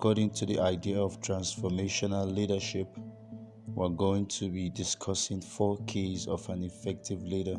According to the idea of transformational leadership, we're going to be discussing 4 keys of an effective leader.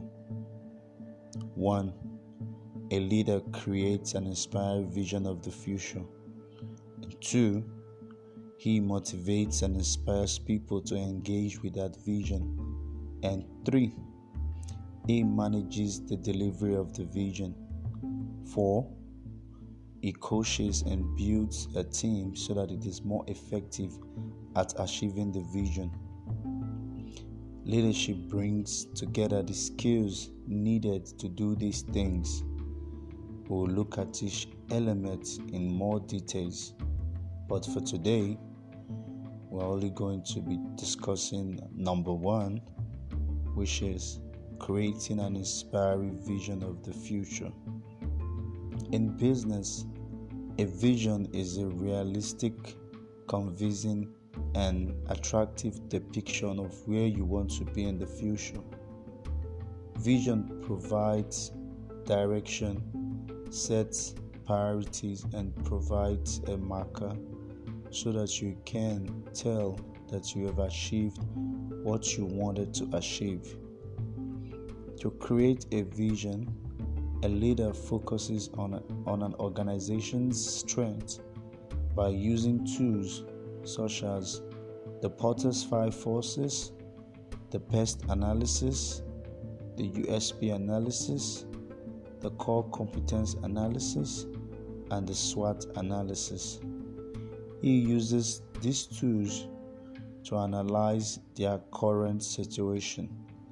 1. A leader creates an inspired vision of the future. 2. He motivates and inspires people to engage with that vision. And 3. He manages the delivery of the vision. 4. He coaches and builds a team so that it is more effective at achieving the vision. Leadership brings together the skills needed to do these things. We will look at each element in more details, but for today, we're only going to be discussing number 1, which is creating an inspiring vision of the future. In business, a vision is a realistic, convincing, and attractive depiction of where you want to be in the future. Vision provides direction, sets priorities, and provides a marker so that you can tell that you have achieved what you wanted to achieve. To create a vision, a leader focuses on an organization's strength by using tools such as the Porter's 5 forces, the PEST analysis, the USP analysis, the core competence analysis, and the SWOT analysis. He uses these tools to analyze their current situation.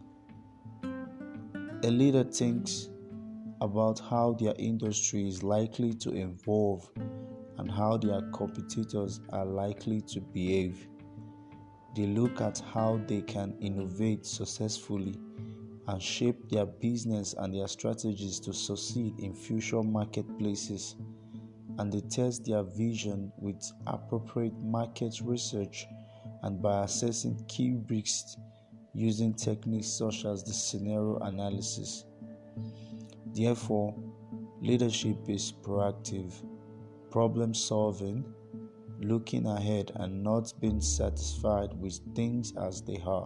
A leader thinks about how their industry is likely to evolve and how their competitors are likely to behave. They look at how they can innovate successfully and shape their business and their strategies to succeed in future marketplaces, and they test their vision with appropriate market research and by assessing key risks using techniques such as the scenario analysis. Therefore, leadership is proactive, problem-solving, looking ahead and not being satisfied with things as they are.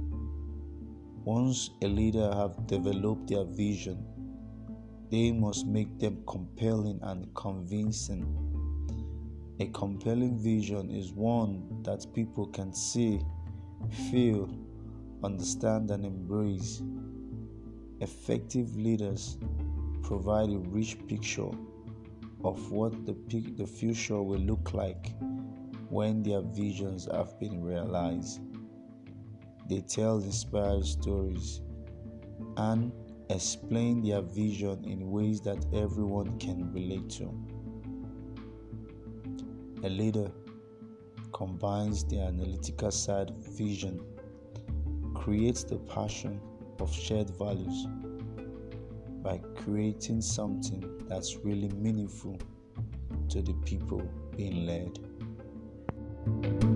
Once a leader has developed their vision, they must make them compelling and convincing. A compelling vision is one that people can see, feel, understand, and embrace. Effective leaders provide a rich picture of what the future will look like when their visions have been realized. They tell inspired stories and explain their vision in ways that everyone can relate to. A leader combines the analytical side of vision, creates the passion of shared values by creating something that's really meaningful to the people being led.